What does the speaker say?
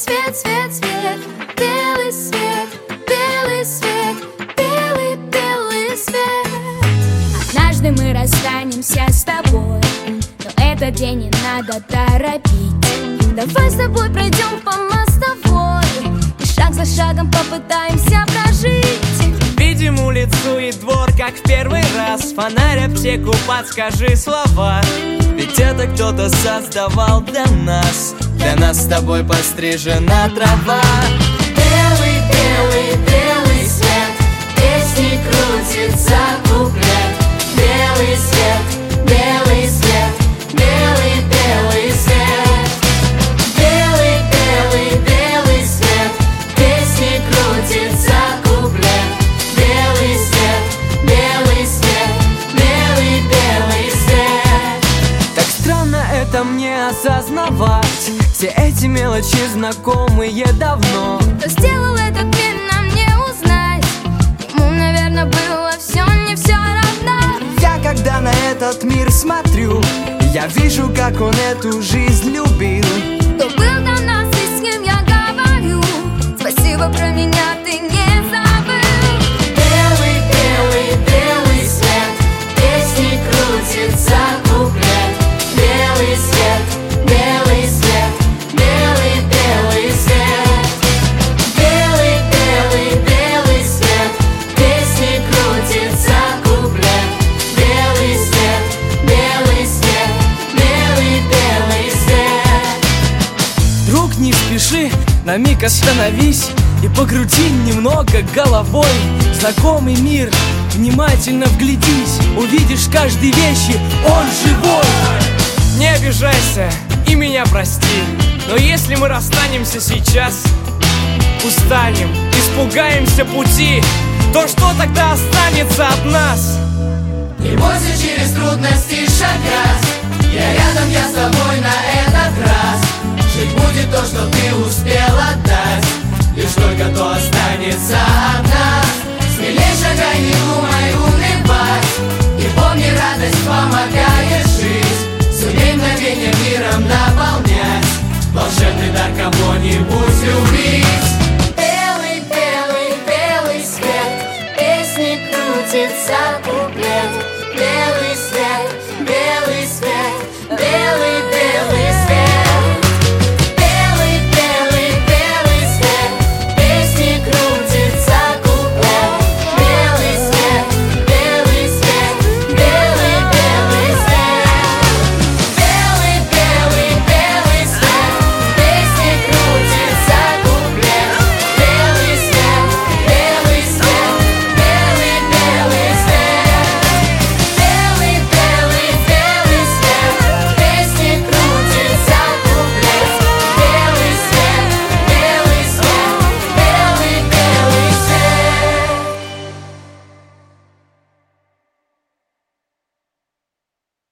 свет, свет, свет, белый свет, белый свет, белый, белый свет. Однажды мы расстанемся с тобой, но этот день не надо торопить. Давай с тобой пройдем по мостовой и шаг за шагом попытаемся прожить. Видим улицу и двор, как в первый раз. Фонарь, аптеку, подскажи слова. Ведь это кто-то создавал для нас. Для нас с тобой пострижена трава. Белый, белый, белый свет, песни крутится куплет. Белый свет, белый свет, белый, белый свет. Белый, белый, белый свет, песни крутится куплет. Белый свет, белый свет, белый, белый свет. Так странно это мне осознавать. Все эти мелочи знакомые давно. Кто сделал этот мир, нам не узнать. Ему, наверное, было не все равно. Я когда на этот мир смотрю, я вижу, как он эту жизнь любил. Кто был до нас и с кем я говорю, спасибо, про меня ты не забыл. Белый, белый, белый свет, песни крутится куплет. Белый свет, белый свет, белый, белый свет. Белый, белый, белый свет, песни крутится куплет. Белый свет, белый свет, белый, белый свет. Друг, не спеши, на миг остановись и покрути немного головой. Знакомый мир, внимательно вглядись, увидишь каждой вещи, он живой. Не обижайся и меня прости, но если мы расстанемся сейчас, устанем, испугаемся пути, то что тогда останется от нас? Не бойся через трудности шагать, я рядом, я с тобой на этот